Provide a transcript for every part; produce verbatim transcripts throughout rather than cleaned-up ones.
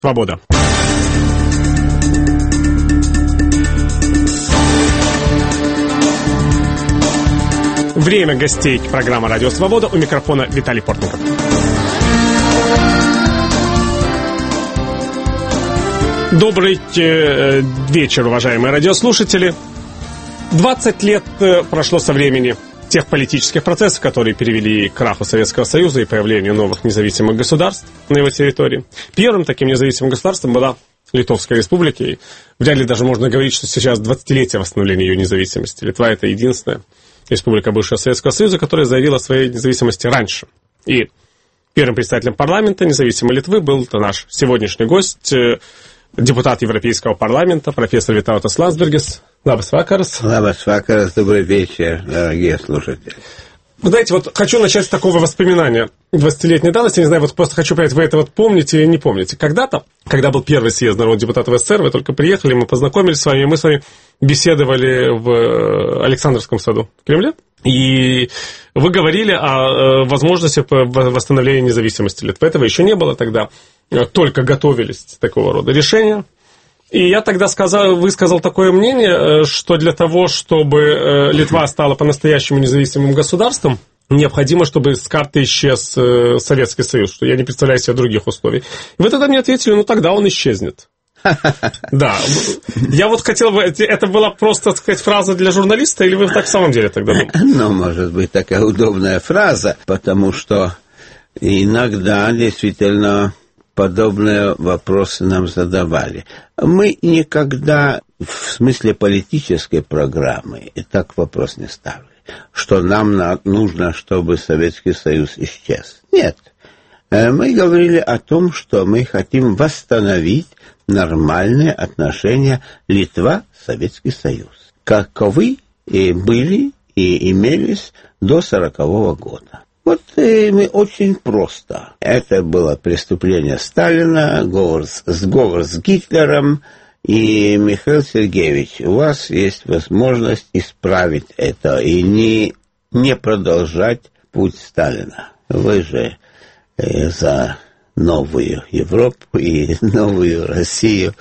Свобода. Время гостей программы «Радио Свобода». У микрофона Виталий Портников. Добрый э, вечер, уважаемые радиослушатели. двадцать лет э, прошло со времени тех политических процессов, которые привели к краху Советского Союза и появлению новых независимых государств на его территории. Первым таким независимым государством была Литовская республика. И вряд ли даже можно говорить, что сейчас двадцатилетие восстановления ее независимости. Литва – это единственная республика бывшего Советского Союза, которая заявила о своей независимости раньше. И первым представителем парламента независимой Литвы был наш сегодняшний гость, депутат Европейского парламента, профессор Витаутас Ландсбергис. Лабас вакарс. Лабас вакарс, добрый вечер, дорогие слушатели. Вы знаете, вот хочу начать с такого воспоминания двадцатилетней давности. Не знаю, вот просто хочу понять, вы это вот помните или не помните. Когда-то, когда был первый съезд народных депутатов СССР, вы только приехали, мы познакомились с вами, и мы с вами беседовали в Александровском саду в Кремле. И вы говорили о возможности восстановления независимости Литвы. Этого еще не было тогда. Только готовились такого рода решения. И я тогда сказал, высказал такое мнение, что для того, чтобы Литва стала по-настоящему независимым государством, необходимо, чтобы с карты исчез Советский Союз, что я не представляю себе других условий. И вы тогда мне ответили, ну тогда он исчезнет. Да, я вот хотел бы, это была просто, так сказать, фраза для журналиста, или вы так в самом деле тогда думаете? Ну, может быть, такая удобная фраза, потому что иногда действительно подобные вопросы нам задавали. Мы никогда в смысле политической программы и так вопрос не ставили, что нам нужно, чтобы Советский Союз исчез. Нет. Мы говорили о том, что мы хотим восстановить нормальные отношения Литва-Советский Союз, каковы и были и имелись до сорокового года. Вот и мы очень просто. Это было преступление Сталина, сговор, сговор с Гитлером. И, Михаил Сергеевич, у вас есть возможность исправить это и не, не продолжать путь Сталина. Вы же э, за новую Европу и новую Россию.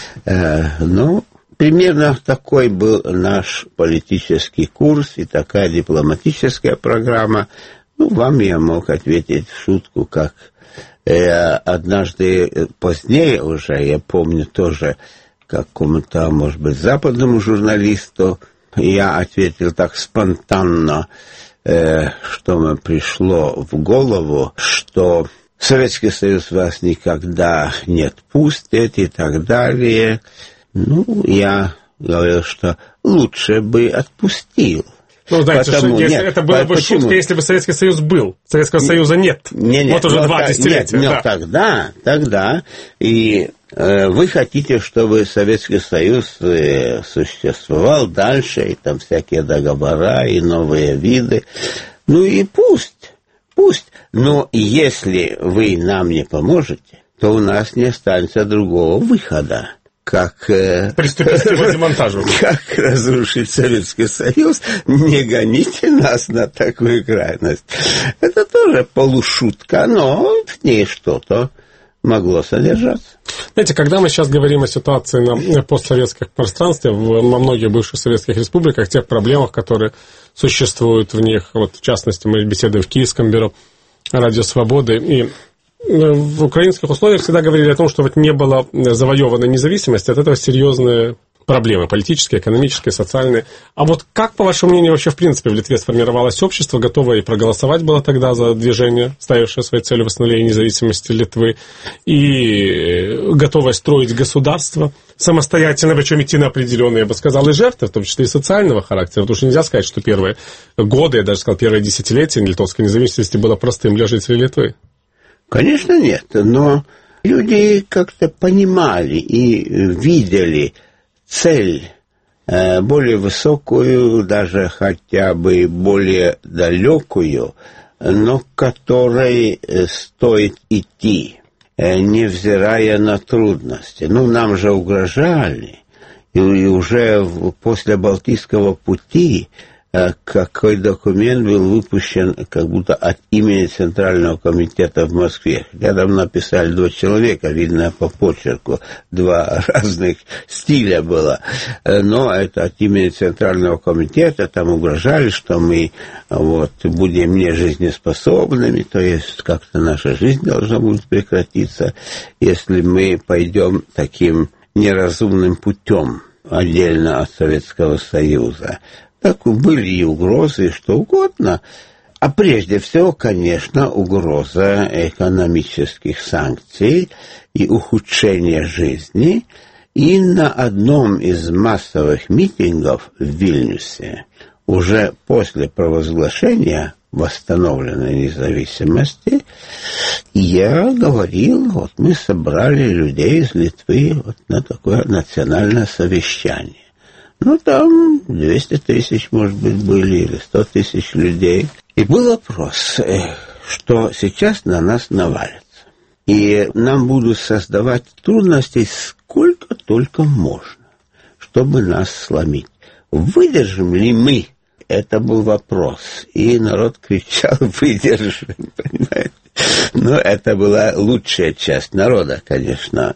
Э, ну, примерно такой был наш политический курс и такая дипломатическая программа. Ну, вам я мог ответить в шутку, как э, однажды позднее уже, я помню тоже, какому-то, может быть, западному журналисту, я ответил так спонтанно, э, что мне пришло в голову, что Советский Союз вас никогда не отпустит и так далее. Ну, я говорил, что лучше бы отпустил. Ну, знаете, Потому, что если, нет, это было бы почему? Шутка, если бы Советский Союз был. Советского Союза нет. Не, нет вот уже два десятилетия. Нет, да. тогда, тогда, и э, вы хотите, чтобы Советский Союз э, существовал дальше, и там всякие договора, и новые виды. Ну и пусть, пусть. Но если вы нам не поможете, то у нас не останется другого выхода. Как, э, приступить к его демонтажу. Как разрушить Советский Союз, не гоните нас на такую крайность. Это тоже полушутка, но в ней что-то могло содержаться. Знаете, когда мы сейчас говорим о ситуации на постсоветском пространстве, во многих бывших советских республиках, тех проблемах, которые существуют в них, вот в частности, мы беседуем в Киевском бюро «Радио Свободы», и в украинских условиях всегда говорили о том, что вот не было завоеванной независимости, от этого серьезные проблемы политические, экономические, социальные. А вот как, по вашему мнению, вообще в принципе в Литве сформировалось общество, готовое и проголосовать было тогда за движение, ставившее своей целью восстановление независимости Литвы, и готовое строить государство самостоятельно, причем идти на определенные, я бы сказал, и жертвы, в том числе и социального характера, потому что нельзя сказать, что первые годы, я даже сказал, первые десятилетия литовской независимости было простым для жителей Литвы. Конечно, нет, но люди как-то понимали и видели цель э, более высокую, даже хотя бы более далекую, но к которой стоит идти, э, невзирая на трудности. Ну, нам же угрожали, и, и уже в, после Балтийского пути какой документ был выпущен как будто от имени Центрального комитета в Москве. Рядом написали два человека, видно по почерку, два разных стиля было. Но это от имени Центрального комитета, там угрожали, что мы вот, будем нежизнеспособными, то есть как-то наша жизнь должна будет прекратиться, если мы пойдем таким неразумным путем отдельно от Советского Союза. Так были и угрозы, и что угодно. А прежде всего, конечно, угроза экономических санкций и ухудшения жизни. И на одном из массовых митингов в Вильнюсе, уже после провозглашения восстановленной независимости, я говорил, вот мы собрали людей из Литвы вот на такое национальное совещание. Ну, там двести тысяч, может быть, были, или сто тысяч людей. И был вопрос, что сейчас на нас навалится. И нам будут создавать трудностей сколько только можно, чтобы нас сломить. Выдержим ли мы? Это был вопрос. И народ кричал: выдержим, понимаете? Но это была лучшая часть народа, конечно.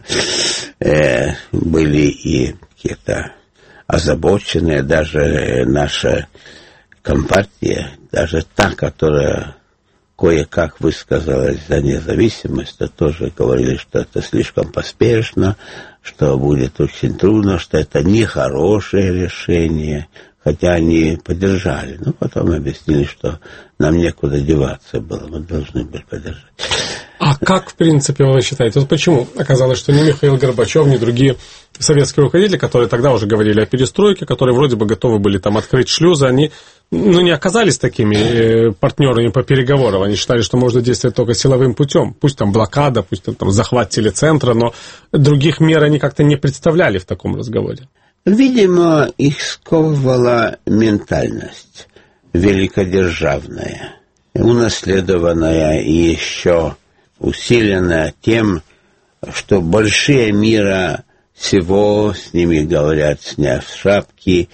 Э, были и какие-то озабоченные, даже наша компартия, даже та, которая кое-как высказалась за независимость, то тоже говорили, что это слишком поспешно, что будет очень трудно, что это нехорошее решение, хотя они поддержали. Но потом объяснили, что нам некуда деваться было, мы должны были поддержать. А как, в принципе, вы считаете, вот почему оказалось, что ни Михаил Горбачев, ни другие советские руководители, которые тогда уже говорили о перестройке, которые вроде бы готовы были там открыть шлюзы, они ну, не оказались такими партнерами по переговорам. Они считали, что можно действовать только силовым путем. Пусть там блокада, пусть там захват телецентра, но других мер они как-то не представляли в таком разговоре. Видимо, их сковывала ментальность великодержавная, унаследованная и еще усиленная тем, что большие мира всего, с ними говорят, сняв шапки,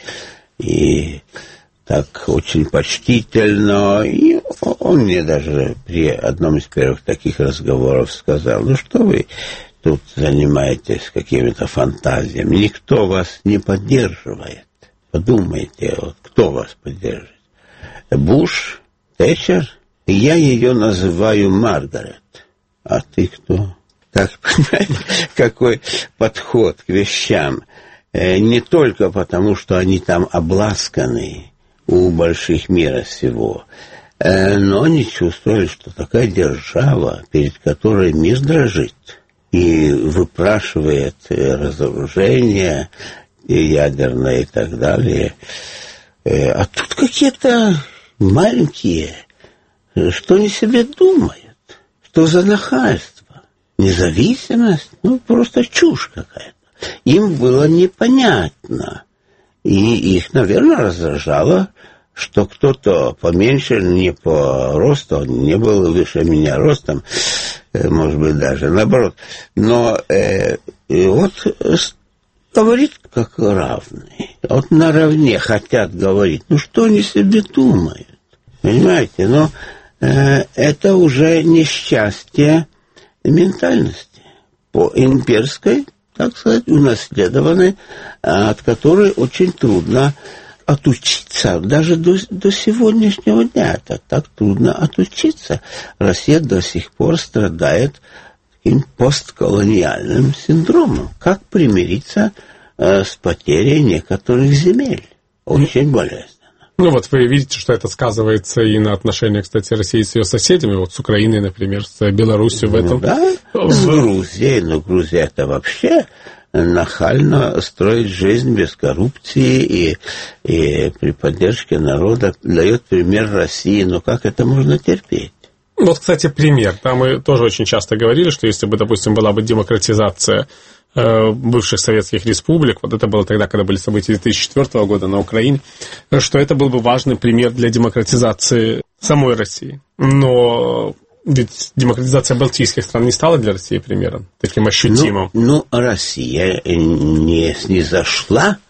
и так очень почтительно. И он мне даже при одном из первых таких разговоров сказал: ну что вы тут занимаетесь какими-то фантазиями, никто вас не поддерживает. Подумайте, вот, кто вас поддерживает? Буш, Тэтчер? Я ее называю Маргарет. А ты кто? Так, понимаете, какой подход к вещам. Не только потому, что они там обласканы у больших мира всего, но они чувствовали, что такая держава, перед которой мир дрожит и выпрашивает разоружение ядерное и так далее. А тут какие-то маленькие, что они себе думают, что за нахальство, независимость, ну просто чушь какая-то. Им было непонятно, и их, наверное, раздражало, что кто-то поменьше, не по росту, он не был выше меня ростом, может быть, даже наоборот, но э, вот говорит как равный, вот наравне хотят говорить, ну что они себе думают, понимаете, но э, это уже несчастье ментальности по имперской, так сказать, унаследованной, от которой очень трудно отучиться. Даже до, до сегодняшнего дня это так трудно отучиться. Россия до сих пор страдает таким постколониальным синдромом. Как примириться э, с потерей некоторых земель? Очень болезненно. Ну вот вы видите, что это сказывается и на отношениях, кстати, России с ее соседями, вот с Украиной, например, с Беларусью в этом. Ну, да, с Грузией, но Грузия это вообще нахально строить жизнь без коррупции и, и при поддержке народа дает пример России. Но как это можно терпеть? Вот, кстати, пример. Там мы тоже очень часто говорили, что если бы, допустим, была бы демократизация э, бывших советских республик, вот это было тогда, когда были события две тысячи четвёртого года на Украине, что это был бы важный пример для демократизации самой России. Но ведь демократизация балтийских стран не стала для России примером таким ощутимым. Ну, ну Россия не снизошла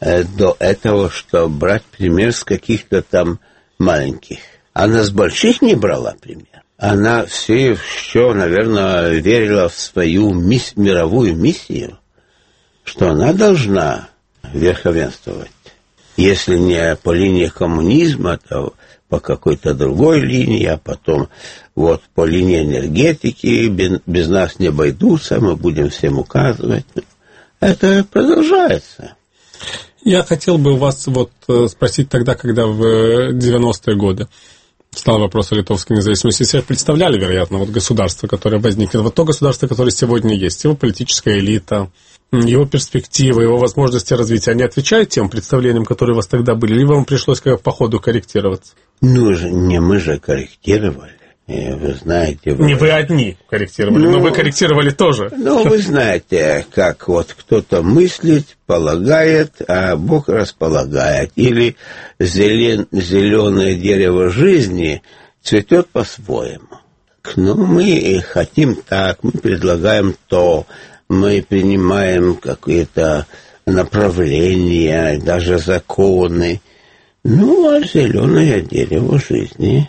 до этого, что брать пример с каких-то там маленьких. Она с больших не брала пример. Она все еще, наверное, верила в свою мисс, мировую миссию, что она должна верховенствовать. Если не по линии коммунизма, то по какой-то другой линии, а потом вот по линии энергетики, без, без нас не обойдутся, мы будем всем указывать. Это продолжается. Я хотел бы у вас вот спросить тогда, когда в девяностые годы встал вопрос о литовской независимости, себе представляли, вероятно, вот государство, которое возникнет, вот то государство, которое сегодня есть, его политическая элита, его перспективы, его возможности развития, они отвечают тем представлениям, которые у вас тогда были, либо вам пришлось как по ходу корректироваться? Ну, не мы же корректировали. Вы знаете... Вы... Не вы одни корректировали, ну, но вы корректировали тоже. Ну, вы знаете, как вот кто-то мыслит, полагает, а Бог располагает. Или зелен... зеленое дерево жизни цветет по-своему. Но мы хотим так, мы предлагаем то, мы принимаем какие-то направления, даже законы. Ну, а зеленое дерево жизни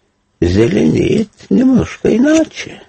зеленеет немножко иначе.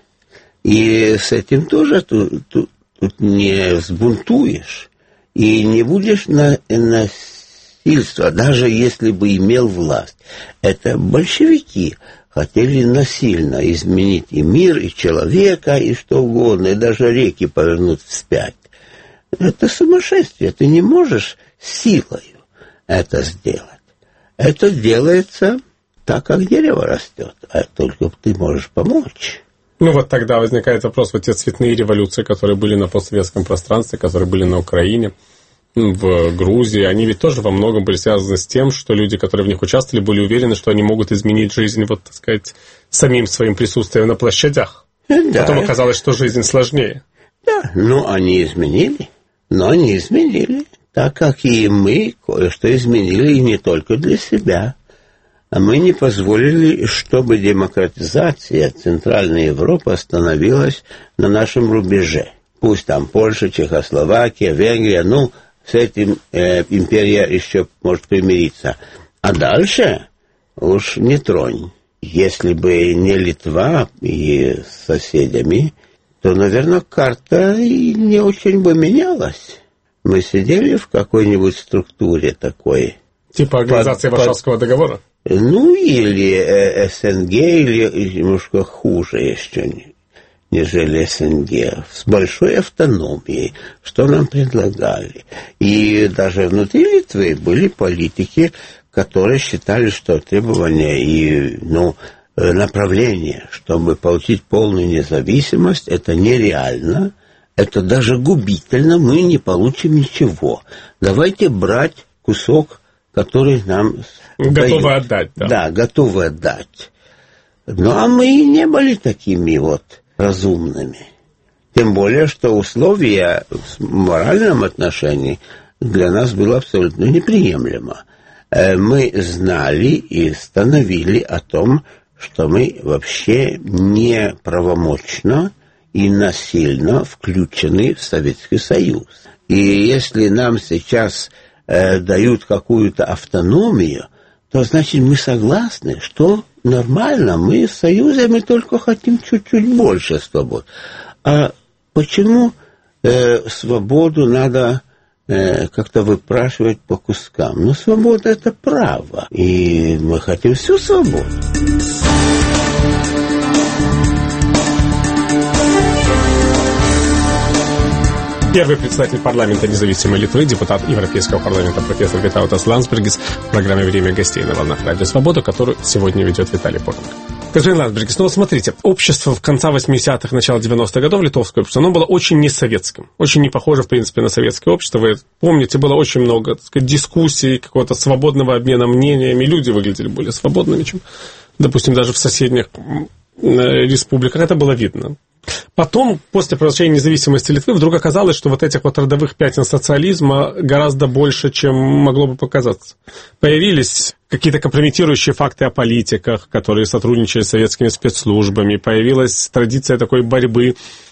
И с этим тоже тут, тут, тут не взбунтуешь. И не будешь на, насильство, даже если бы имел власть. Это большевики хотели насильно изменить и мир, и человека, и что угодно, и даже реки повернуть вспять. Это сумасшествие. Ты не можешь силою это сделать. Это делается так, как дерево растет, а только ты можешь помочь. Ну вот тогда возникает вопрос, вот те цветные революции, которые были на постсоветском пространстве, которые были на Украине, в Грузии, они ведь тоже во многом были связаны с тем, что люди, которые в них участвовали, были уверены, что они могут изменить жизнь, вот, так сказать, самим своим присутствием на площадях. Да. Потом оказалось, что жизнь сложнее. Да, ну они изменили, но они изменили, так как и мы кое-что изменили, и не только для себя. А мы не позволили, чтобы демократизация Центральной Европы остановилась на нашем рубеже. Пусть там Польша, Чехословакия, Венгрия, ну, с этим э, империя еще может примириться. А дальше уж не тронь. Если бы не Литва и с соседями, то, наверное, карта и не очень бы менялась. Мы сидели в какой-нибудь структуре такой. Типа Организации под, Варшавского под... договора? Ну, или э, СНГ, или немножко хуже еще, нежели СНГ, с большой автономией, что нам предлагали. И даже внутри Литвы были политики, которые считали, что требования и ну, направление, чтобы получить полную независимость, это нереально, это даже губительно, мы не получим ничего. Давайте брать кусок, который нам... Готовы дают. отдать, да. Да, готовы отдать. Ну, а мы и не были такими вот разумными. Тем более, что условия в моральном отношении для нас было абсолютно неприемлемо. Мы знали и становили о том, что мы вообще неправомочно и насильно включены в Советский Союз. И если нам сейчас э, дают какую-то автономию, то значит мы согласны, что нормально, мы в Союзе, мы только хотим чуть-чуть больше свобод. А почему э, свободу надо э, как-то выпрашивать по кускам? Ну, свобода – это право, и мы хотим всю свободу. Первый председатель парламента независимой Литвы, депутат Европейского парламента профессор Витаутас Ландсбергис в программе «Время гостей» на волнах Радио Свобода, которую сегодня ведет Виталий Порненко. Господин Ландсбергис, ну вот смотрите, общество в конце восьмидесятых, начало девяностых годов, литовское общество, оно было очень несоветским, очень не похоже, в принципе, на советское общество. Вы помните, было очень много, так сказать, дискуссий, какого-то свободного обмена мнениями, люди выглядели более свободными, чем, допустим, даже в соседних республиках, это было видно. Потом, после превращения независимости Литвы, вдруг оказалось, что вот этих вот родовых пятен социализма гораздо больше, чем могло бы показаться. Появились какие-то компрометирующие факты о политиках, которые сотрудничали с советскими спецслужбами, появилась традиция такой борьбы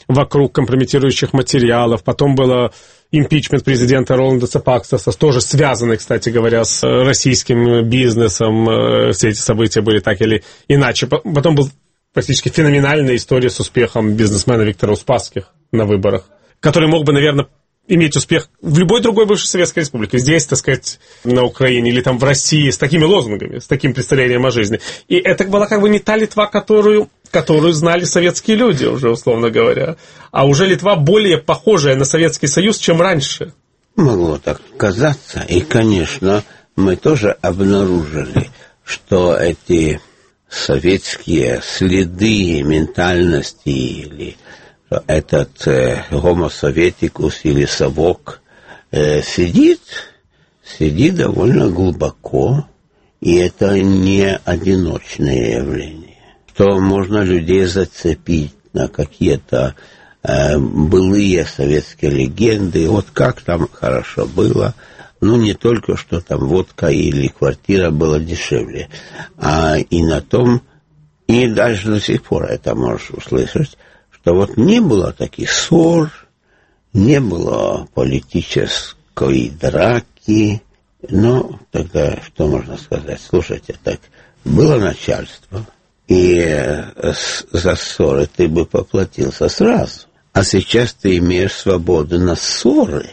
вокруг компрометирующих материалов, потом было импичмент президента Роланда Цепаксаса, тоже связанный, кстати говоря, с российским бизнесом, все эти события были так или иначе. Потом был практически феноменальная история с успехом бизнесмена Виктора Успасских на выборах, который мог бы, наверное, иметь успех в любой другой бывшей Советской Республике, здесь, так сказать, на Украине или там в России, с такими лозунгами, с таким представлением о жизни. И это была как бы не та Литва, которую, которую знали советские люди уже, условно говоря, а уже Литва более похожая на Советский Союз, чем раньше. Могло так казаться, и, конечно, мы тоже обнаружили, что эти советские следы ментальности или этот э, Homo Sovieticus или совок э, сидит, сидит довольно глубоко, и это не одиночное явление. Что можно людей зацепить на какие-то э, былые советские легенды, вот как там хорошо было, ну не только что там водка или квартира была дешевле, а и на том, и даже до сих пор это можешь услышать, что вот не было таких ссор, не было политической драки, но тогда что можно сказать? Слушайте, так было начальство, и за ссоры ты бы поплатился сразу, а сейчас ты имеешь свободу на ссоры,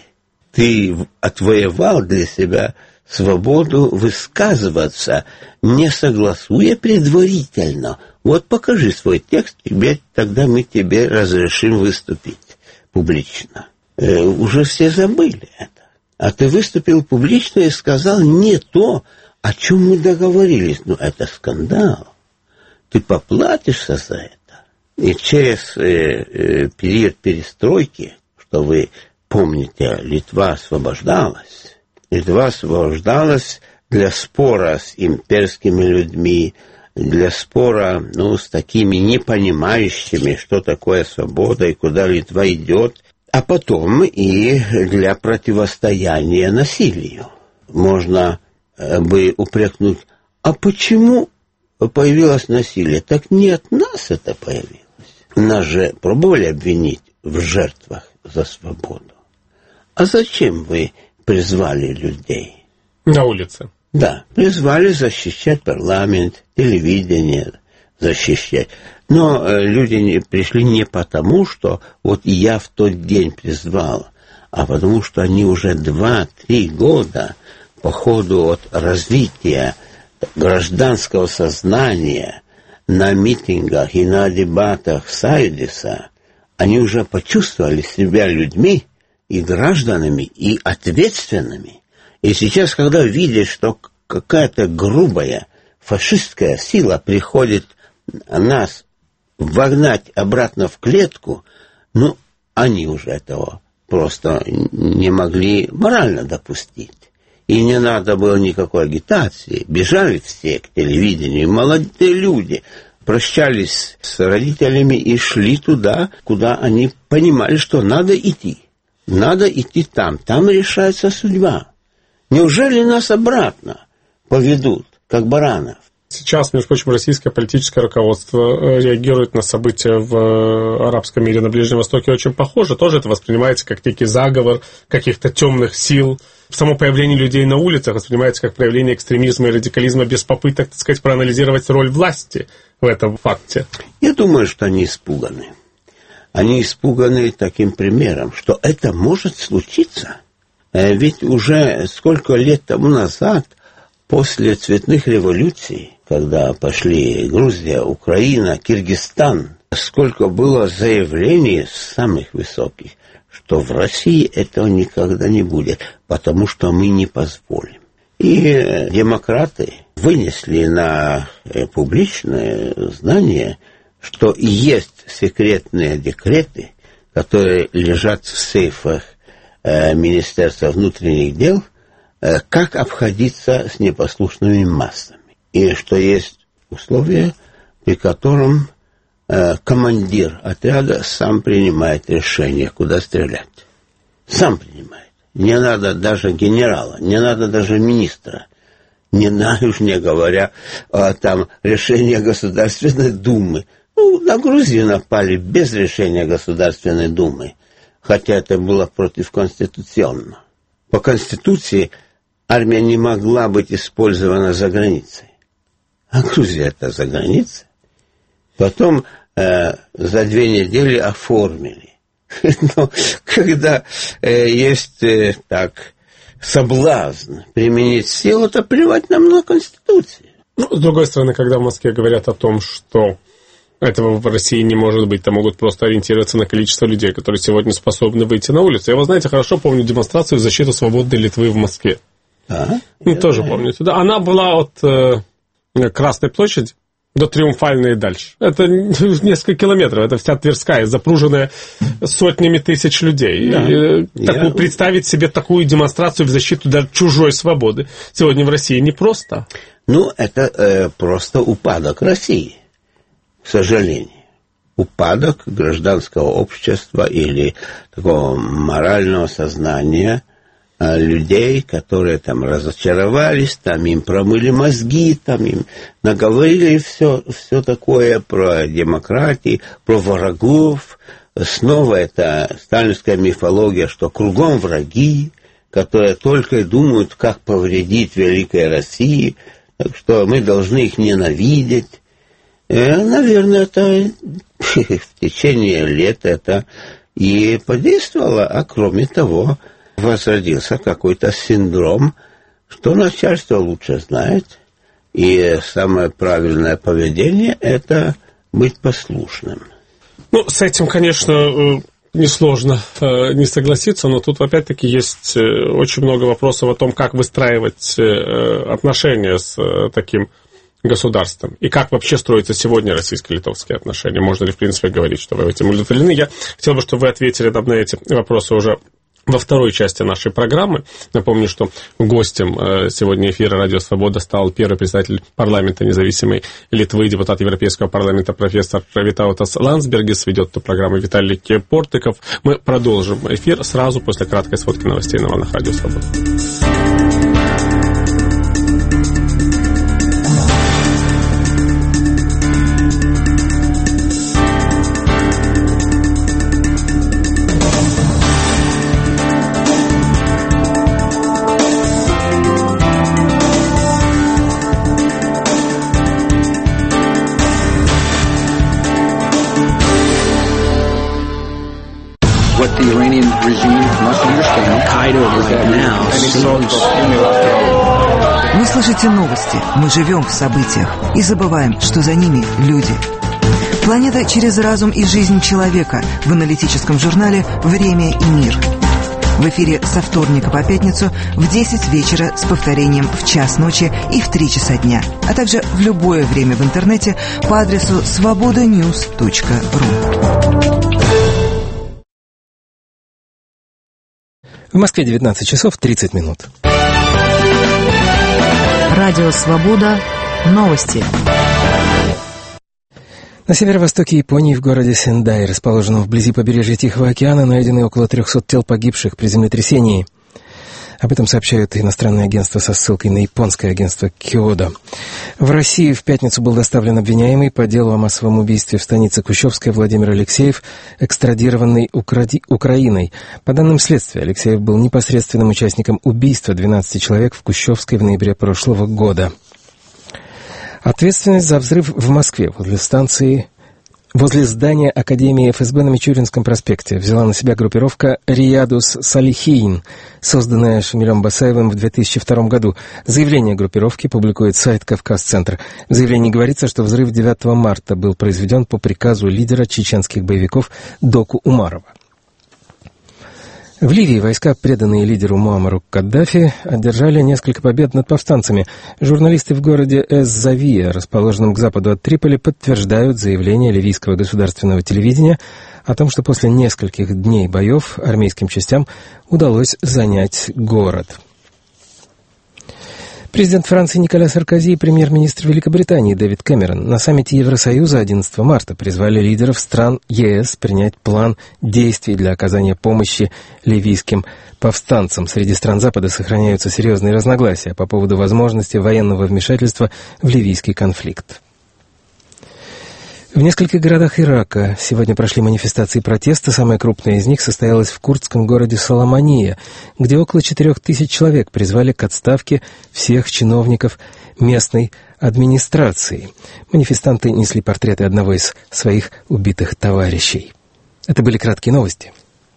ты отвоевал для себя свободу высказываться, не согласуя предварительно. Вот покажи свой текст, тебе, тогда мы тебе разрешим выступить публично. Э, уже все забыли это. А ты выступил публично и сказал не то, о чем мы договорились. Ну, это скандал. Ты поплатишься за это. И через э, э, период перестройки, что вы помните, Литва освобождалась. Литва освобождалась для спора с имперскими людьми, для спора, ну, с такими непонимающими, что такое свобода и куда Литва идет, а потом и для противостояния насилию. Можно бы упрекнуть, а почему появилось насилие? Так не от нас это появилось. Нас же пробовали обвинить в жертвах за свободу. А зачем вы призвали людей? На улице. Да, призвали защищать парламент, телевидение, защищать. Но э, люди не, пришли не потому, что вот я в тот день призвал, а потому что они уже два-три года по ходу от развития гражданского сознания на митингах и на дебатах Сайдиса, они уже почувствовали себя людьми и гражданами, и ответственными. И сейчас, когда видят, что какая-то грубая фашистская сила приходит нас вогнать обратно в клетку, ну, они уже этого просто не могли морально допустить. И не надо было никакой агитации. Бежали все к телевидению, молодые люди, прощались с родителями и шли туда, куда они понимали, что надо идти. Надо идти там, там решается судьба. Неужели нас обратно поведут, как баранов? Сейчас, между прочим, российское политическое руководство реагирует на события в арабском мире на Ближнем Востоке очень похоже. Тоже это воспринимается как некий заговор каких-то темных сил. Само появление людей на улицах воспринимается как проявление экстремизма и радикализма без попыток, так сказать, проанализировать роль власти в этом факте. Я думаю, что они испуганы. Они испуганы таким примером, что это может случиться. Ведь уже сколько лет тому назад, после цветных революций, когда пошли Грузия, Украина, Киргизстан, сколько было заявлений самых высоких, что в России этого никогда не будет, потому что мы не позволим. И демократы вынесли на публичное знание, что есть секретные декреты, которые лежат в сейфах э, Министерства внутренних дел, э, как обходиться с непослушными массами. И что есть условия, при котором э, командир отряда сам принимает решение, куда стрелять. Сам принимает. Не надо даже генерала, не надо даже министра. Не надо, уж не говоря о там, решении Государственной Думы. Ну, на Грузию напали без решения Государственной Думы, хотя это было противоконституционно. По Конституции армия не могла быть использована за границей. А Грузия это за границей. Потом э, за две недели оформили. Но когда э, есть э, так соблазн применить силу, то плевать нам на Конституцию. Ну, с другой стороны, когда в Москве говорят о том, что этого в России не может быть, то могут просто ориентироваться на количество людей, которые сегодня способны выйти на улицу. Я, вы знаете, хорошо помню демонстрацию в защиту свободной Литвы в Москве. А, ну, тоже знаю. Помните. Да, она была от э, Красной площади до Триумфальной и дальше. Это несколько километров. Это вся Тверская, запруженная сотнями тысяч людей. Да. И, Я... такую, представить себе такую демонстрацию в защиту даже чужой свободы сегодня в России непросто. Ну, это э, просто упадок России, к сожалению. Упадок гражданского общества или такого морального сознания э, людей, которые там разочаровались, там им промыли мозги, там им наговорили все, все такое про демократию, про врагов. Снова это сталинская мифология, что кругом враги, которые только и думают, как повредить великой России. Так что мы должны их ненавидеть. И, наверное, это в течение лет это и подействовало. А кроме того, возродился какой-то синдром, что начальство лучше знает. И самое правильное поведение – это быть послушным. Ну, с этим, конечно, несложно э, не согласиться, но тут опять-таки есть э, очень много вопросов о том, как выстраивать э, отношения с э, таким государством и как вообще строятся сегодня российско-литовские отношения. Можно ли, в принципе, говорить, что вы этим удовлетворены? Я хотел бы, чтобы вы ответили нам на эти вопросы уже во второй части нашей программы. Напомню, что гостем сегодня эфира «Радио Свобода» стал первый председатель парламента независимой Литвы, депутат Европейского парламента профессор Витаутас Ландсбергис. Ведет эту программу Виталий Портыков. Мы продолжим эфир сразу после краткой сводки новостей на волнах «Радио Свобода». Вы слышите новости, мы живем в событиях и забываем, что за ними люди. Планета через разум и жизнь человека в аналитическом журнале «Время и мир». В эфире со вторника по пятницу в десять вечера с повторением в час ночи и в три часа дня, а также в любое время в интернете по адресу свобода ньюс точка ру. В Москве девятнадцать часов тридцать минут. Радио «Свобода». Новости. На северо-востоке Японии, в городе Сендай, расположенном вблизи побережья Тихого океана, найдены около трехсот тел погибших при землетрясении. Об этом сообщают иностранные агентства со ссылкой на японское агентство Киодо. В России в пятницу был доставлен обвиняемый по делу о массовом убийстве в станице Кущевская Владимир Алексеев, экстрадированный Укради... Украиной. По данным следствия, Алексеев был непосредственным участником убийства двенадцати человек в Кущевской в ноябре прошлого года. Ответственность за взрыв в Москве возле станции... Возле здания Академии эф эс бэ на Мичуринском проспекте взяла на себя группировка «Риядус Салихейн», созданная Шамилем Басаевым в две тысячи втором году. Заявление группировки публикует сайт «Кавказ-центр». В заявлении говорится, что взрыв девятого марта был произведен по приказу лидера чеченских боевиков Доку Умарова. В Ливии войска, преданные лидеру Муаммару Каддафи, одержали несколько побед над повстанцами. Журналисты в городе Эс-Завия, расположенном к западу от Триполи, подтверждают заявление ливийского государственного телевидения о том, что после нескольких дней боев армейским частям удалось занять город. Президент Франции Николя Саркози и премьер-министр Великобритании Дэвид Кэмерон на саммите Евросоюза одиннадцатого марта призвали лидеров стран е эс принять план действий для оказания помощи ливийским повстанцам. Среди стран Запада сохраняются серьезные разногласия по поводу возможности военного вмешательства в ливийский конфликт. В нескольких городах Ирака сегодня прошли манифестации протеста. Самая крупная из них состоялась в курдском городе Соломония, где около четырех тысяч человек призвали к отставке всех чиновников местной администрации. Манифестанты несли портреты одного из своих убитых товарищей. Это были краткие новости.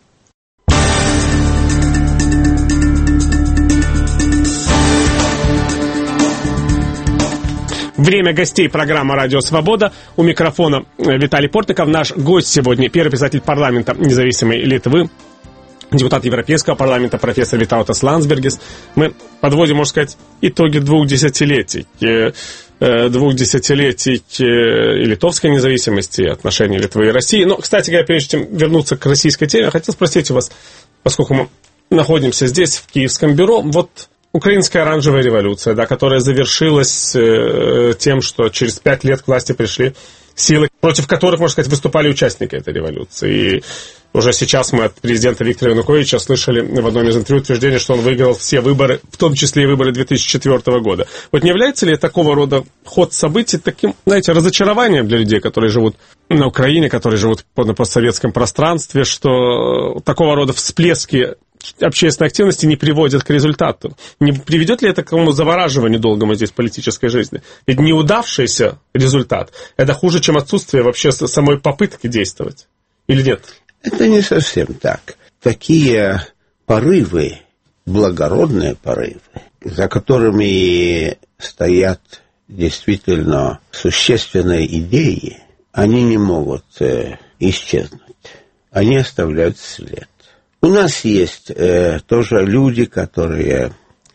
Время гостей программы «Радио Свобода». У микрофона Виталий Портников. Наш гость сегодня — первый председатель парламента независимой Литвы, депутат Европейского парламента профессор Витаутас Ландсбергис. Мы подводим, можно сказать, итоги двух десятилетий. Двух десятилетий и литовской независимости, и отношений Литвы и России. Но, кстати говоря, прежде чем вернуться к российской теме, я хотел спросить у вас, поскольку мы находимся здесь, в Киевском бюро, вот... Украинская оранжевая революция, да, которая завершилась э, тем, что через пять лет к власти пришли силы, против которых, можно сказать, выступали участники этой революции. И уже сейчас мы от президента Виктора Януковича слышали в одном из интервью утверждение, что он выиграл все выборы, в том числе и выборы две тысячи четвёртого года. Вот не является ли такого рода ход событий таким, знаете, разочарованием для людей, которые живут на Украине, которые живут на постсоветском пространстве, что такого рода всплески общественной активности не приводят к результату? Не приведет ли это к такому завораживанию долгому здесь политической жизни? Ведь неудавшийся результат – это хуже, чем отсутствие вообще самой попытки действовать. Или нет? Это не совсем так. Такие порывы, благородные порывы, за которыми стоят действительно существенные идеи, они не могут э, исчезнуть. Они оставляют след. У нас есть э, тоже люди, которые,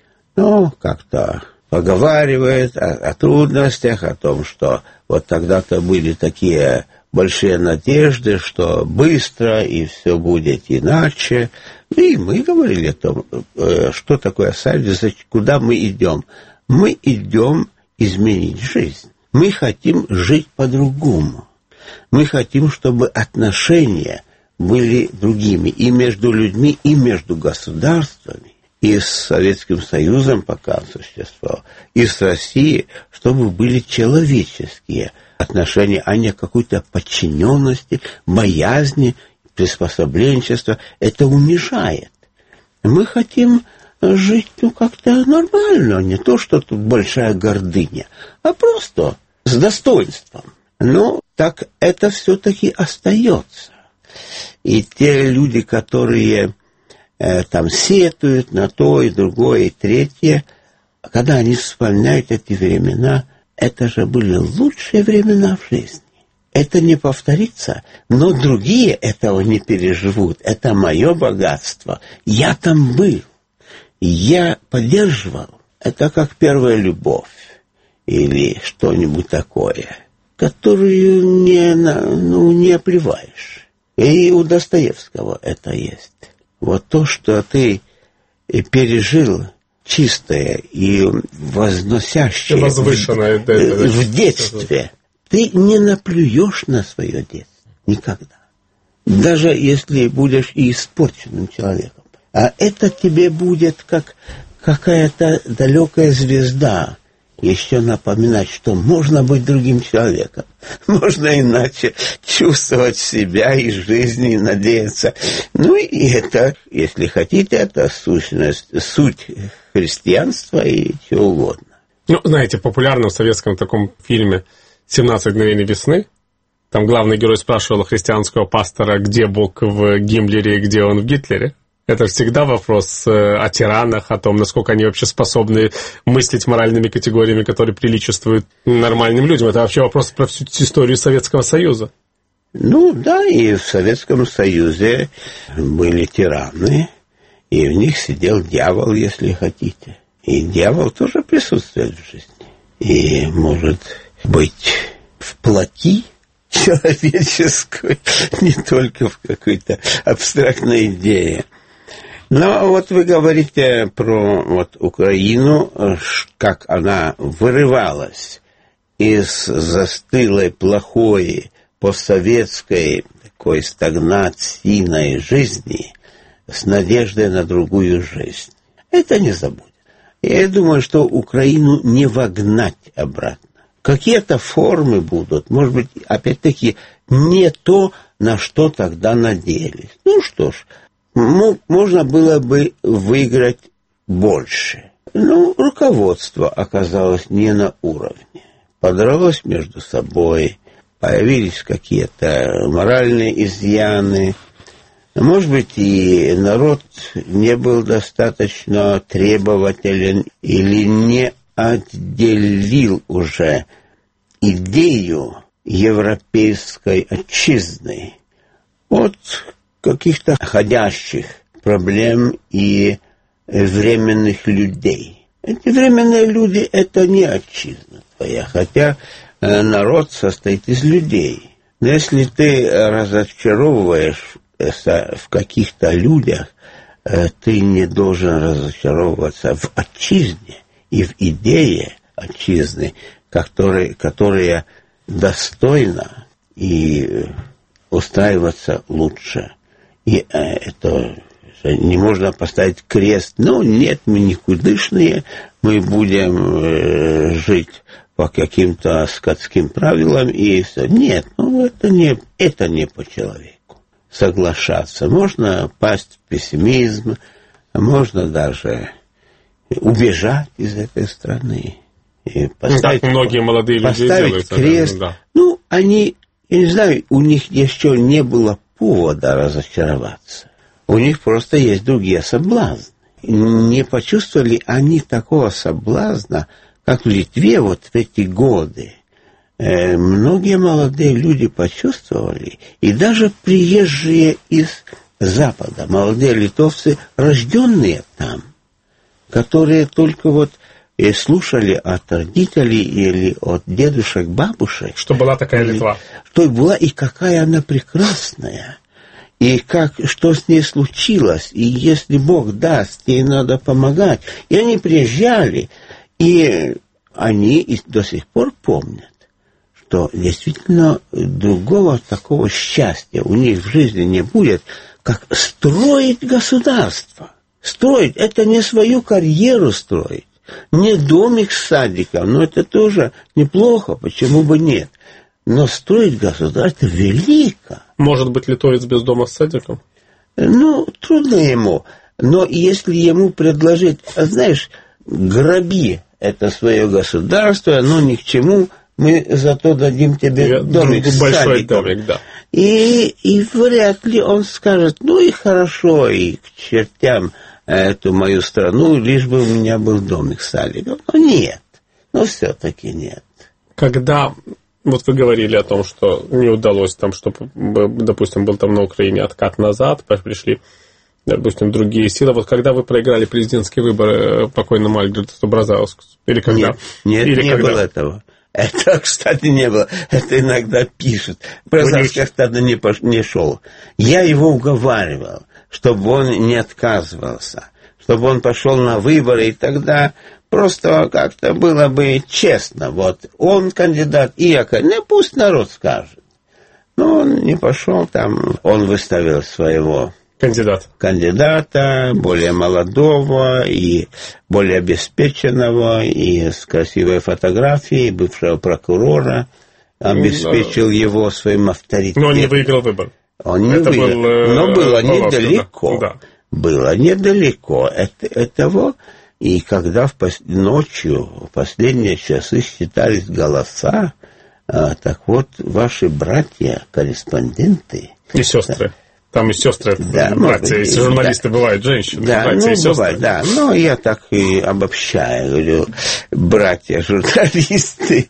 ну, как-то поговаривают о, о трудностях, о том, что вот тогда-то были такие большие надежды, что быстро и все будет иначе. И мы говорили о том, э, что такое Союз, куда мы идем. Мы идем изменить жизнь. Мы хотим жить по-другому. Мы хотим, чтобы отношения были другими и между людьми, и между государствами, и с Советским Союзом, пока он существовал, и с Россией, чтобы были человеческие отношения, а не какой-то подчиненности, боязни, приспособленчества. Это унижает. Мы хотим жить, ну, как-то нормально, не то, что тут большая гордыня, а просто с достоинством. Но так это все-таки остается. И те люди, которые э, там сетуют на то и другое, и третье, когда они вспоминают эти времена, это же были лучшие времена в жизни. Это не повторится, но другие этого не переживут. Это мое богатство. Я там был. Я поддерживал. Это как первая любовь или что-нибудь такое, которую не, ну, не оплеваешь. И у Достоевского это есть. Вот то, что ты пережил чистое и возносящее возвышенное в, в детстве, ты не наплюешь на свое детство. Никогда. Даже если будешь и испорченным человеком. А это тебе будет как какая-то далекая звезда. Еще напоминать, что можно быть другим человеком. Можно иначе чувствовать себя и жизнь, и надеяться. Ну и это, если хотите, это сущность, суть христианства и чего угодно. Ну, знаете, в популярном советском таком фильме «семнадцать мгновений весны», там главный герой спрашивал христианского пастора, где Бог в Гиммлере и где он в Гитлере. Это всегда вопрос о тиранах, о том, насколько они вообще способны мыслить моральными категориями, которые приличествуют нормальным людям. Это вообще вопрос про всю историю Советского Союза. Ну, да, и в Советском Союзе были тираны, и в них сидел дьявол, если хотите. И дьявол тоже присутствует в жизни. И может быть в плоти человеческой, не только в какой-то абстрактной идее. Но вот вы говорите про вот Украину, как она вырывалась из застылой, плохой, постсоветской такой стагнативной жизни с надеждой на другую жизнь. Это не забудет. Я думаю, что Украину не вогнать обратно. Какие-то формы будут, может быть, опять-таки, не то, на что тогда надеялись. Ну что ж, можно было бы выиграть больше. Но руководство оказалось не на уровне. Подралось между собой, появились какие-то моральные изъяны. Может быть, и народ не был достаточно требователен или не отделил уже идею европейской отчизны от каких-то ходящих проблем и временных людей. Эти временные люди – это не отчизна твоя, хотя народ состоит из людей. Но если ты разочаровываешь в каких-то людях, ты не должен разочаровываться в отчизне и в идее отчизны, которые, которые достойно и устраиваться лучше. И это не можно поставить крест. Ну, нет, мы никудышные, мы будем жить по каким-то скотским правилам. И все. Нет, ну, это не, это не по-человеку. Соглашаться. Можно пасть в пессимизм, можно даже убежать из этой страны. И поставить, так многие молодые люди поставить делают. Крест. Да. Ну, они, я не знаю, у них еще не было повода разочароваться. У них просто есть другие соблазны. Не почувствовали они такого соблазна, как в Литве вот в эти годы. Э, многие молодые люди почувствовали, и даже приезжие из Запада, молодые литовцы, рожденные там, которые только вот и слушали от родителей или от дедушек, бабушек. Что была такая Литва. Что была, и какая она прекрасная. И как, что с ней случилось. И если Бог даст, ей надо помогать. И они приезжали, и они и до сих пор помнят, что действительно другого такого счастья у них в жизни не будет, как строить государство. Строить – это не свою карьеру строить. Не домик с садиком, но это тоже неплохо, почему бы нет. Но строить государство велико. Может быть, литовец без дома с садиком? Ну, трудно ему. Но если ему предложить, знаешь, граби это свое государство, но ни к чему, мы зато дадим тебе Я домик с большой садиком. Домик, да. И, и вряд ли он скажет, ну и хорошо, и к чертям эту мою страну, лишь бы у меня был домик с садиком. Но нет, но все-таки нет. Когда, вот вы говорили о том, что не удалось там, чтобы, допустим, был там на Украине откат назад, пришли, допустим, другие силы. Вот когда вы проиграли президентские выборы покойному Альгирду Бразауску? Или когда? Нет, нет Или не когда? было этого. Это, кстати, не было. Это иногда пишут. Бразаускас тогда не, пош... не шел. Я его уговаривал, чтобы он не отказывался, чтобы он пошел на выборы, и тогда просто как-то было бы честно. Вот он кандидат, и я кандидат. Ну, пусть народ скажет. Но он не пошел там. Он выставил своего Кандидат. кандидата, более молодого и более обеспеченного, и с красивой фотографией бывшего прокурора, обеспечил да. его своим авторитетом. Но он не выиграл выбор. Он не Это выиграл. Был, Но было Павловский, недалеко. Да. Было недалеко от этого. И когда в пос... ночью, в последние часы считались голоса, а, так вот, ваши братья, корреспонденты... И сестры. Там и сестры, да, братья, если да, журналисты бывают женщины, да, братья ну, и сестры. Бывает, да, но я так и обобщаю, говорю, братья журналисты.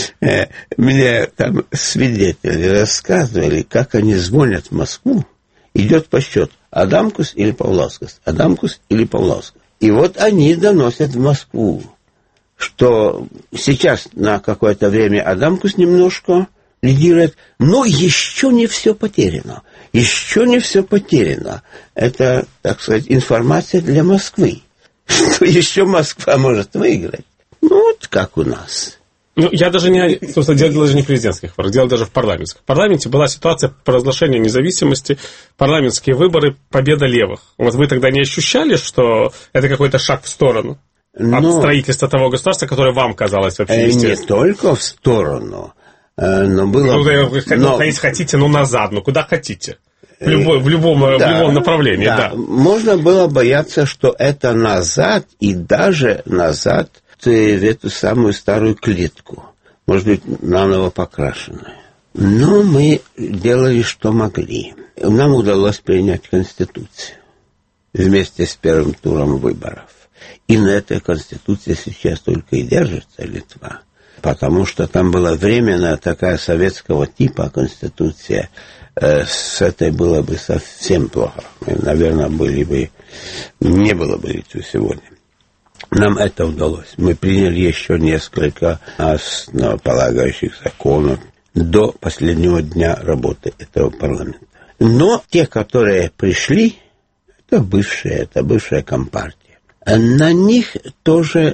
Мне там свидетели рассказывали, как они звонят в Москву, идет по счету Адамкус или Павловскас, Адамкус или Павловскас. И вот они доносят в Москву, что сейчас на какое-то время Адамкус немножко лидирует, но еще не все потеряно. Еще не все потеряно. Это, так сказать, информация для Москвы. Что еще Москва может выиграть. Ну, вот как у нас. Ну, я даже не... Собственно, дело даже не в президентских выборах, дело даже в парламентских. В парламенте была ситуация по разглашению независимости, парламентские выборы, победа левых. Вот вы тогда не ощущали, что это какой-то шаг в сторону? Но... От строительства того государства, которое вам казалось вообще естественным? Не только в сторону, но было... Ну, вы но... хотите, ну, назад, ну, куда хотите. В, любой, в, любом, да, в любом направлении, да. да. Можно было бояться, что это назад, и даже назад в эту самую старую клетку. Может быть, наново покрашенную. Но мы делали, что могли. Нам удалось принять Конституцию вместе с первым туром выборов. И на этой Конституции сейчас только и держится Литва. Потому что там была временная такая советского типа Конституция. С этой было бы совсем плохо. Мы, наверное, были бы... Не было бы Литвы сегодня. Нам это удалось. Мы приняли еще несколько основополагающих законов до последнего дня работы этого парламента. Но те, которые пришли, это бывшие, это бывшая компартия. На них тоже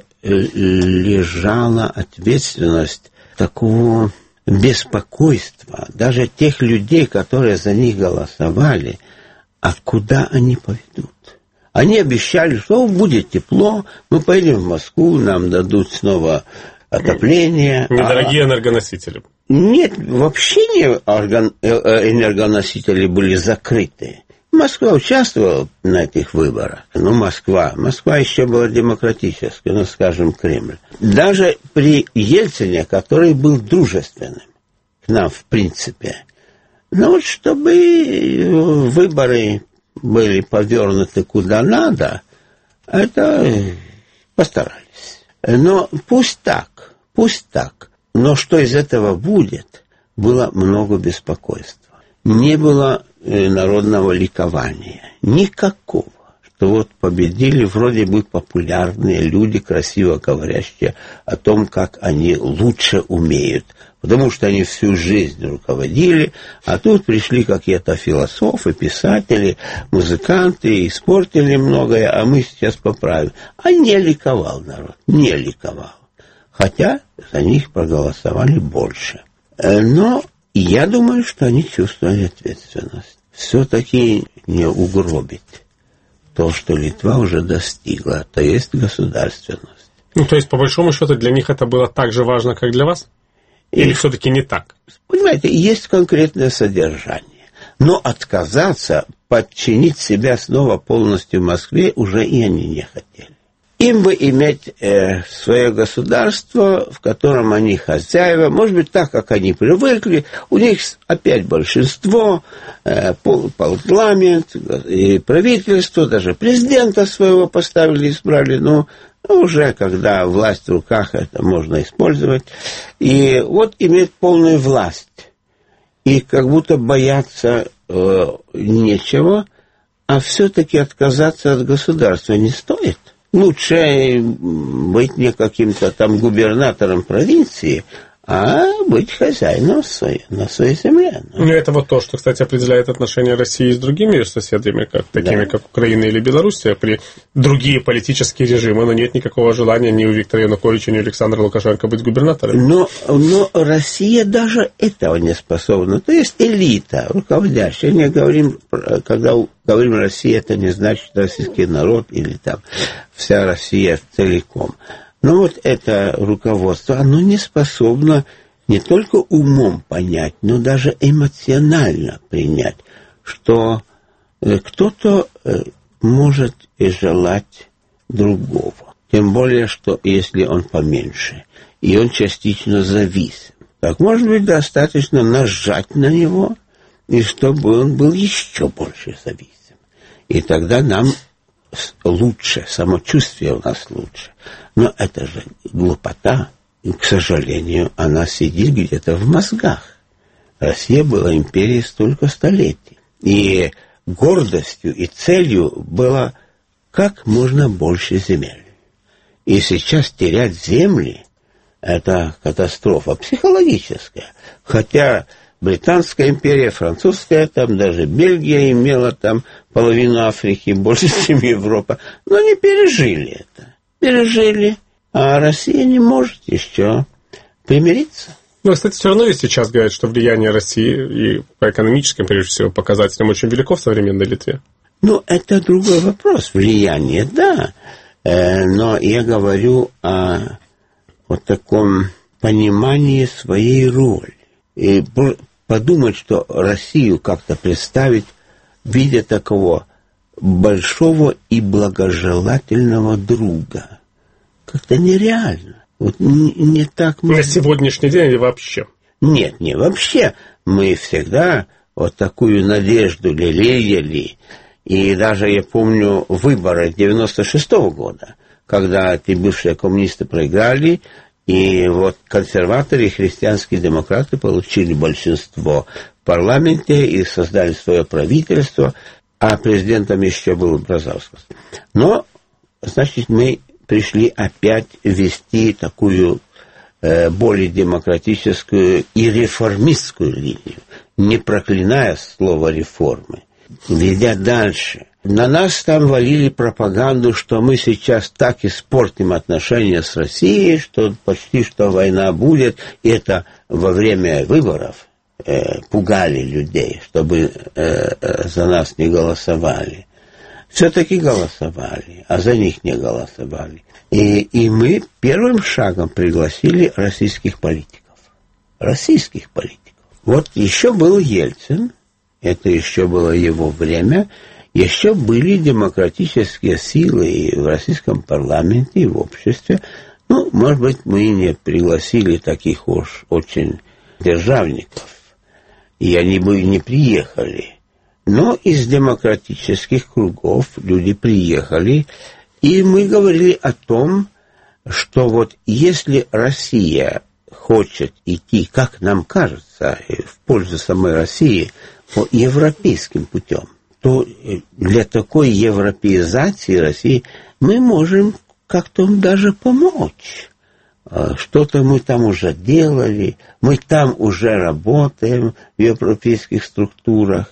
лежала ответственность такого беспокойства. Даже тех людей, которые за них голосовали, а куда они поведут? Они обещали, что будет тепло, мы поедем в Москву, нам дадут снова отопление. Недорогие а... энергоносители. Нет, вообще не энергоносители были закрыты. Москва участвовала на этих выборах. Ну, Москва. Москва еще была демократической, ну, скажем, Кремль. Даже при Ельцине, который был дружественным к нам, в принципе. Но вот чтобы выборы были повернуты куда надо, это постарались. Но пусть так, пусть так. Но что из этого будет, было много беспокойства. Не было народного ликования. Никакого. Что вот победили вроде бы популярные люди, красиво говорящие о том, как они лучше умеют. Потому что они всю жизнь руководили, а тут пришли какие-то философы, писатели, музыканты, и испортили многое, а мы сейчас поправим. А не ликовал народ, не ликовал. Хотя за них проголосовали больше. Но я думаю, что они чувствовали ответственность. Все-таки не угробить то, что Литва уже достигла, то есть государственность. Ну, то есть, по большому счету, для них это было так же важно, как для вас? Или и, все-таки не так? Понимаете, есть конкретное содержание. Но отказаться, подчинить себя снова полностью Москве уже и они не хотели. Им бы иметь э, свое государство, в котором они хозяева, может быть, так, как они привыкли. У них опять большинство, э, парламент, и правительство, даже президента своего поставили, избрали. Но уже когда власть в руках, это можно использовать. И вот иметь полную власть. И как будто бояться э, нечего, а все-таки отказаться от государства не стоит. Лучше быть не каким-то там губернатором провинции, а быть хозяином своей, на своей земле. Ну, это вот то, что, кстати, определяет отношения России с другими соседями, как, такими, да. как Украина или Белоруссия, при другие политические режимы, но нет никакого желания ни у Виктора Януковича, ни у Александра Лукашенко быть губернаторами. Но, но Россия даже этого не способна. То есть элита, руководящая. Не говорим, когда говорим Россия, это не значит российский народ или там вся Россия целиком. Но вот это руководство, оно не способно не только умом понять, но даже эмоционально принять, что кто-то может и желать другого. Тем более, что если он поменьше, и он частично зависим, так, может быть, достаточно нажать на него, и чтобы он был еще больше зависим. И тогда нам лучше, самочувствие у нас лучше. Но это же глупота. И, к сожалению, она сидит где-то в мозгах. Россия была империей столько столетий. И гордостью и целью было как можно больше земель. И сейчас терять земли – это катастрофа психологическая. Хотя Британская империя, Французская, там даже Бельгия имела там половину Африки, больше, чем Европа. Но они пережили это. Пережили. А Россия не может еще примириться. Ну, кстати, все равно и сейчас говорят, что влияние России и по экономическим, прежде всего, показателям очень велико в современной Литве. Ну, это другой вопрос. Влияние, да. Но я говорю о вот таком понимании своей роли. И подумать, что Россию как-то представить в виде такого большого и благожелательного друга. Как-то нереально. Вот не, не так... На сегодняшний день или вообще? Нет, не вообще. Мы всегда вот такую надежду лелеяли. И даже я помню выборы девяносто шестого года, когда эти бывшие коммунисты проиграли, и вот консерваторы и христианские демократы получили большинство в парламенте и создали свое правительство, а президентом еще был Бразаускас. Но, значит, мы пришли опять вести такую э, более демократическую и реформистскую линию, не проклиная слово реформы, ведя дальше. На нас там валили пропаганду, что мы сейчас так испортим отношения с Россией, что почти что война будет. И это во время выборов э, пугали людей, чтобы э, э, за нас не голосовали. Все-таки голосовали, а за них не голосовали. И, и мы первым шагом пригласили российских политиков. Российских политиков. Вот еще был Ельцин, это еще было его время. Еще были демократические силы и в российском парламенте, и в обществе. Ну, может быть, мы не пригласили таких уж очень державников, и они бы не приехали. Но из демократических кругов люди приехали, и мы говорили о том, что вот если Россия хочет идти, как нам кажется, в пользу самой России, по европейским путем, то для такой европеизации России мы можем как-то даже помочь. Что-то мы там уже делали, мы там уже работаем в европейских структурах,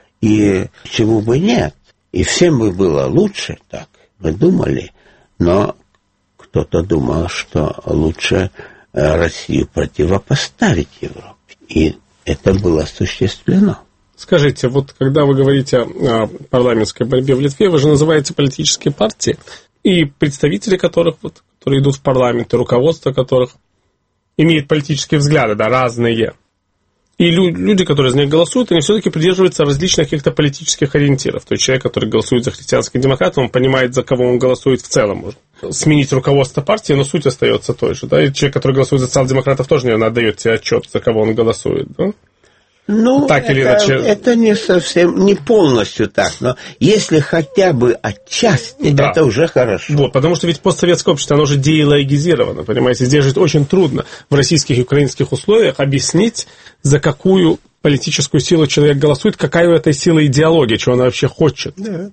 и чего бы нет. И всем бы было лучше так, мы думали, но кто-то думал, что лучше Россию противопоставить Европе. И это было осуществлено. Скажите, вот когда вы говорите о парламентской борьбе в Литве, вы же называете политические партии, и представители которых, вот, которые идут в парламент, и руководство которых имеет политические взгляды, да, разные. И люди, которые за них голосуют, они все-таки придерживаются различных каких-то политических ориентиров. То есть человек, который голосует за христианских демократов, он понимает, за кого он голосует в целом. Можно сменить руководство партии, но суть остается той же. Да? И человек, который голосует за социал-демократов, тоже, наверное, отдает себе отчет, за кого он голосует. Да? Ну, так это, или иначе... это не совсем, не полностью так, но если хотя бы отчасти, да. Это уже хорошо. Вот, потому что ведь постсоветское общество, оно же деилогизировано, понимаете, здесь же очень трудно в российских и украинских условиях объяснить, за какую политическую силу человек голосует, какая у этой силы идеология, чего она вообще хочет. Да.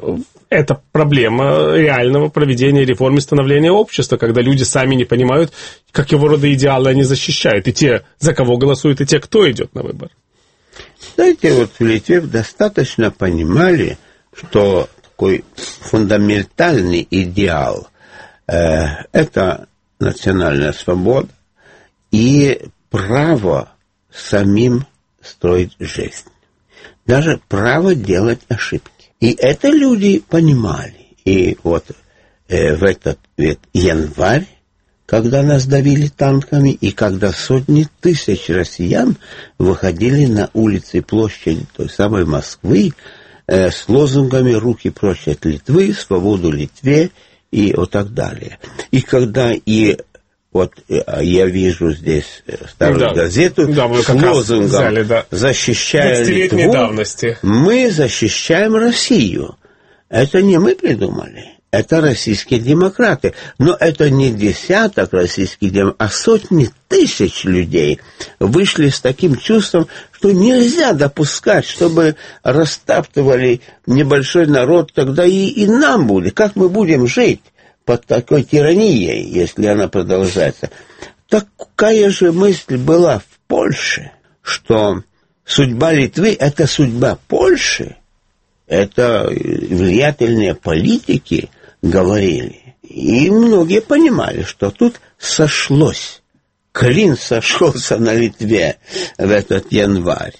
Это проблема реального проведения реформ и становления общества, когда люди сами не понимают, какого рода идеалы они защищают, и те, за кого голосуют, и те, кто идет на выбор. Знаете, вот в Литве достаточно понимали, что такой фундаментальный идеал э, – это национальная свобода и право самим строить жизнь, даже право делать ошибки. И это люди понимали. И вот э, в этот ведь, январь, когда нас давили танками, и когда сотни тысяч россиян выходили на улицы и площади той самой Москвы э, с лозунгами «Руки прочь от Литвы», «Свободу Литве» и вот так далее. И когда и вот я вижу здесь старую да. газету да, с лозунгом взяли, да. «Защищая Литву», давности. Мы защищаем Россию. Это не мы придумали, это российские демократы. Но это не десяток российских демократов, а сотни тысяч людей вышли с таким чувством, что нельзя допускать, чтобы растаптывали небольшой народ, тогда и, и нам будет. Как мы будем жить под такой тиранией, если она продолжается? Такая же мысль была в Польше, что судьба Литвы – это судьба Польши. Это влиятельные политики говорили. И многие понимали, что тут сошлось. Клин сошелся на Литве в этот январь.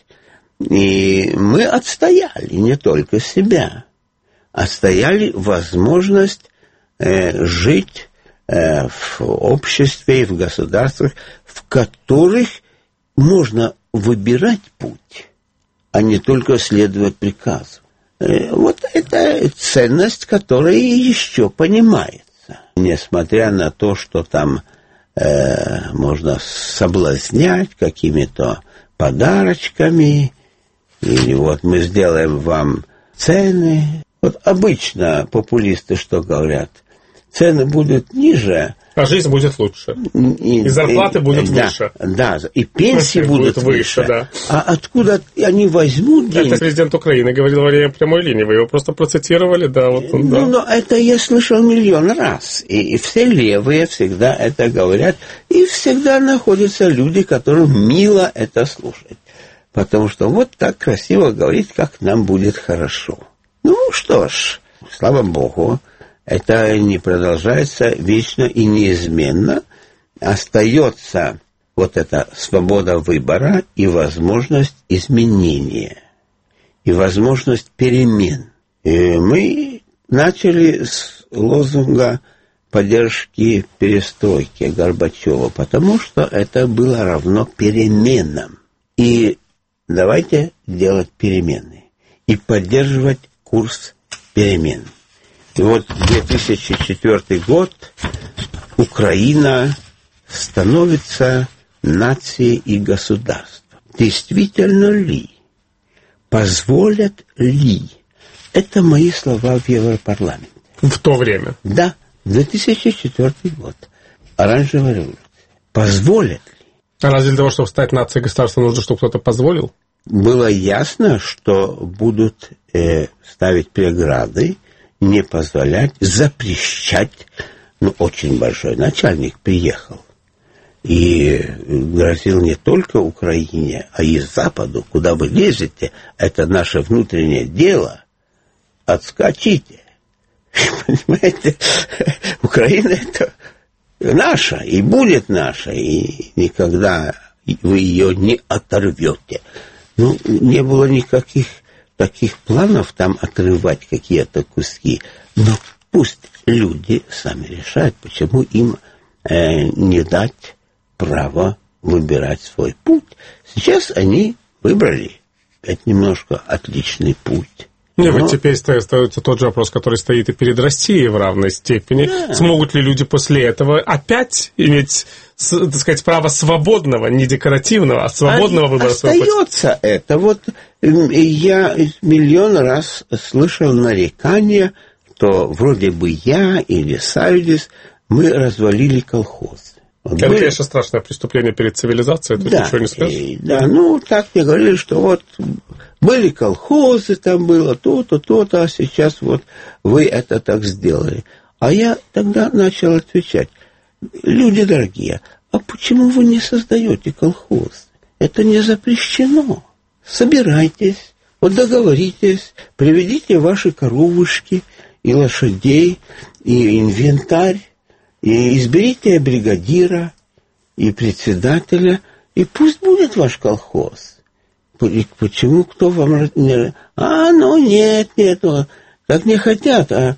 И мы отстояли не только себя, отстояли возможность э, жить э, в обществе и в государствах, в которых можно выбирать путь, а не только следовать приказу. Э, вот это ценность, которая еще понимается. Несмотря на то, что там э, можно соблазнять какими-то подарочками, или вот мы сделаем вам цены. Вот обычно популисты что говорят? Цены будут ниже, а жизнь будет лучше. И, и зарплаты и, будут да, выше. Да, и пенсии будут выше. выше да. А откуда они возьмут деньги? Это президент Украины говорил во время прямой линии. Вы его просто процитировали, да. Вот он, ну, да. но это я слышал миллион раз. И, и все левые всегда это говорят. И всегда находятся люди, которым мило это слушать. Потому что вот так красиво говорить, как нам будет хорошо. Ну что ж, слава Богу. Это не продолжается вечно и неизменно. Остается вот эта свобода выбора и возможность изменения, и возможность перемен. И мы начали с лозунга поддержки перестройки Горбачева, потому что это было равно переменам. И давайте делать перемены и поддерживать курс перемен. И вот две тысячи четвёртый год Украина становится нацией и государством. Действительно ли? Позволят ли? Это мои слова в Европарламенте. В то время? Да, две тысячи четвёртый год. Оранжевая революция. Позволят ли? А разве для того, чтобы стать нацией и государством, нужно, чтобы кто-то позволил? Было ясно, что будут э, ставить преграды, не позволять, запрещать. Ну, очень большой начальник приехал и грозил не только Украине, а и Западу. Куда вы лезете, это наше внутреннее дело, отскочите. Понимаете, Украина это наша и будет наша, и никогда вы ее не оторвете. Ну, не было никаких таких планов там отрывать какие-то куски. Но пусть люди сами решают, почему им э, не дать право выбирать свой путь. Сейчас они выбрали. Это немножко отличный путь. Нет, но... теперь остается тот же вопрос, который стоит и перед Россией в равной степени. Да. Смогут ли люди после этого опять иметь, так сказать, право свободного, не декоративного, а свободного а выбора своего пути? Остается это. Вот я миллион раз слышал нарекания, что вроде бы я или Сальдис, мы развалили колхоз. Вот это, были... конечно, страшное преступление перед цивилизацией, тут да, ничего не скажешь. Да, ну, так мне говорили, что вот были колхозы, там было то-то, то-то, а сейчас вот вы это так сделали. А я тогда начал отвечать: люди дорогие, а почему вы не создаете колхоз? Это не запрещено. Собирайтесь, вот договоритесь, приведите ваши коровушки и лошадей, и инвентарь, и изберите бригадира и председателя, и пусть будет ваш колхоз. Почему кто вам... А, ну нет, нет, как не хотят, а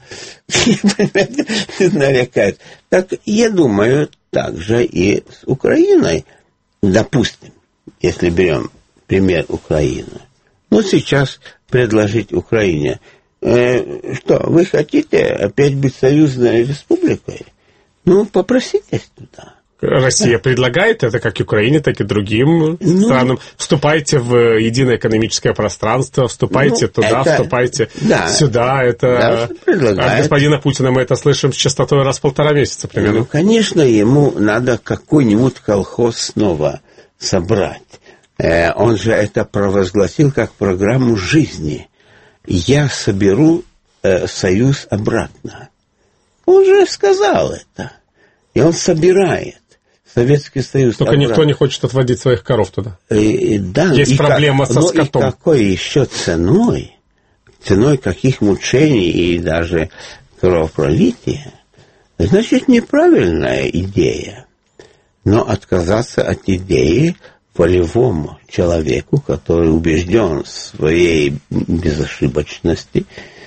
нарекают. Так я думаю, так же и с Украиной. Допустим, если берем пример Украины. Ну, сейчас предложить Украине, э, что, вы хотите опять быть союзной республикой? Ну, попроситесь туда. Россия предлагает это как и Украине, так и другим ну, странам. Вступайте в единое экономическое пространство, вступайте ну, туда, это, вступайте да, сюда. Это да, от господина Путина мы это слышим с частотой раз в полтора месяца примерно. Ну, конечно, ему надо какой-нибудь колхоз снова собрать. Э, он же это провозгласил как программу жизни. Я соберу э, союз обратно. Он же сказал это. И он собирает Советский Союз. Только обратно. Никто не хочет отводить своих коров туда. И, да, есть и проблема как, со скотом. И какой еще ценой? Ценой каких мучений и даже кровопролития? Значит, неправильная идея. Но отказаться от идеи волевому человеку, который убежден в своей безошибочности,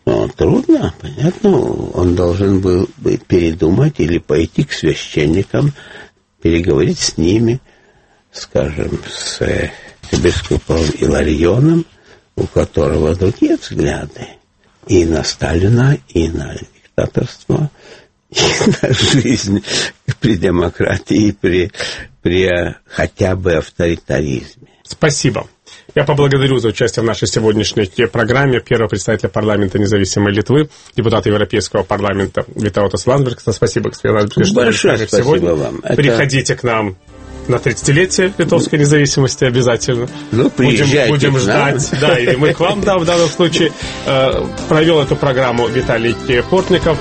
Ну, трудно, понятно. Он должен был бы передумать или пойти к священникам, переговорить с ними, скажем, с епископом Иларионом, у которого другие взгляды и на Сталина, и на диктаторство, и на жизнь при демократии, при, при хотя бы авторитаризме. Спасибо. Я поблагодарю за участие в нашей сегодняшней программе первого представителя парламента независимой Литвы, депутата Европейского парламента Витаутас Ландсбергис. Спасибо, господин Ландсбергис, что большое вы спасибо сегодня. вам. Это... Приходите к нам на тридцатилетие литовской независимости обязательно. Ну, будем, будем ждать. Да, или мы к вам, да, в данном случае. Э, провел эту программу Виталий Портников.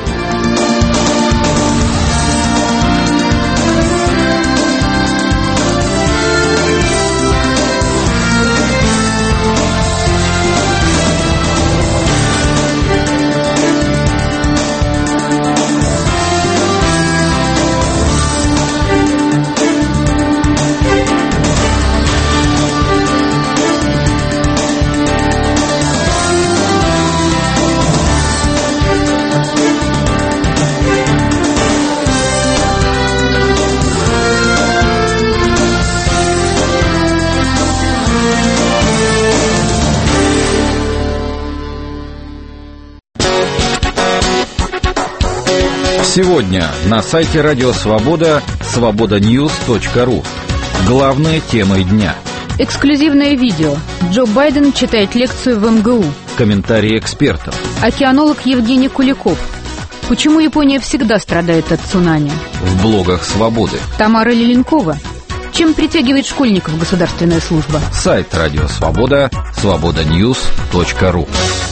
Сегодня на сайте Радио Свобода свобода ньюс точка ру. Главные темы дня. Эксклюзивное видео. Джо Байден читает лекцию в эм гэ у. Комментарии экспертов. Океанолог Евгений Куликов. Почему Япония всегда страдает от цунами? В блогах Свободы. Тамара Леленкова. Чем притягивает школьников государственная служба? Сайт Радио Свобода свобода ньюс точка ру.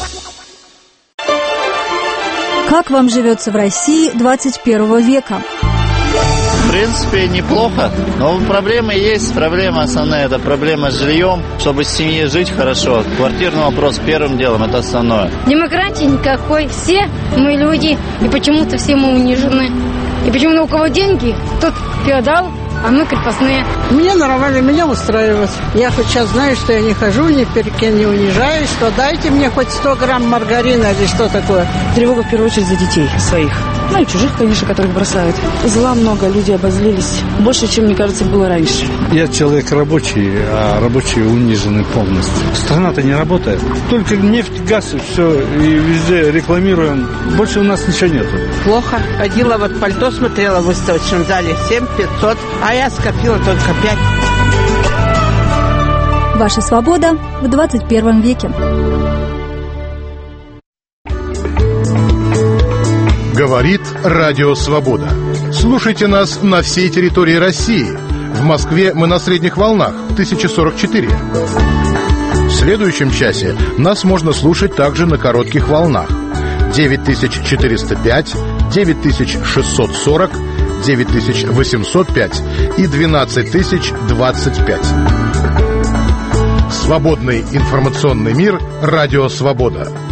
Как вам живется в России двадцать первого века? В принципе, неплохо, но проблемы есть. Проблема основная – это проблема с жильем. Чтобы с семьей жить хорошо, квартирный вопрос первым делом – это основное. Демократии никакой. Все мы люди, и почему-то все мы унижены. И почему-то у кого деньги, тот феодал, а мы крепостные. Мне нормально, меня устраивает. Я хоть сейчас знаю, что я не хожу, ни перед кем не унижаюсь, что дайте мне хоть сто грамм маргарина или что такое. Тревога в первую очередь за детей своих. Ну и чужих, конечно, которых бросают. Зла много, люди обозлились. Больше, чем, мне кажется, было раньше. Я человек рабочий, а рабочие унижены полностью. Страна-то не работает. Только нефть, газ и все, и везде рекламируем. Больше у нас ничего нету. Плохо. Ходила, вот пальто смотрела в выставочном зале, семь пятьсот, а я скопила только пять. Ваша свобода в двадцать первом веке. Говорит Радио Свобода. Слушайте нас на всей территории России. В Москве мы на средних волнах тысяча сорок четыре. В следующем часе нас можно слушать также на коротких волнах девять тысяч четыреста пять, девять тысяч шестьсот сорок, девять тысяч восемьсот пять и двенадцать тысяч двадцать пять. Свободный информационный мир. Радио Свобода.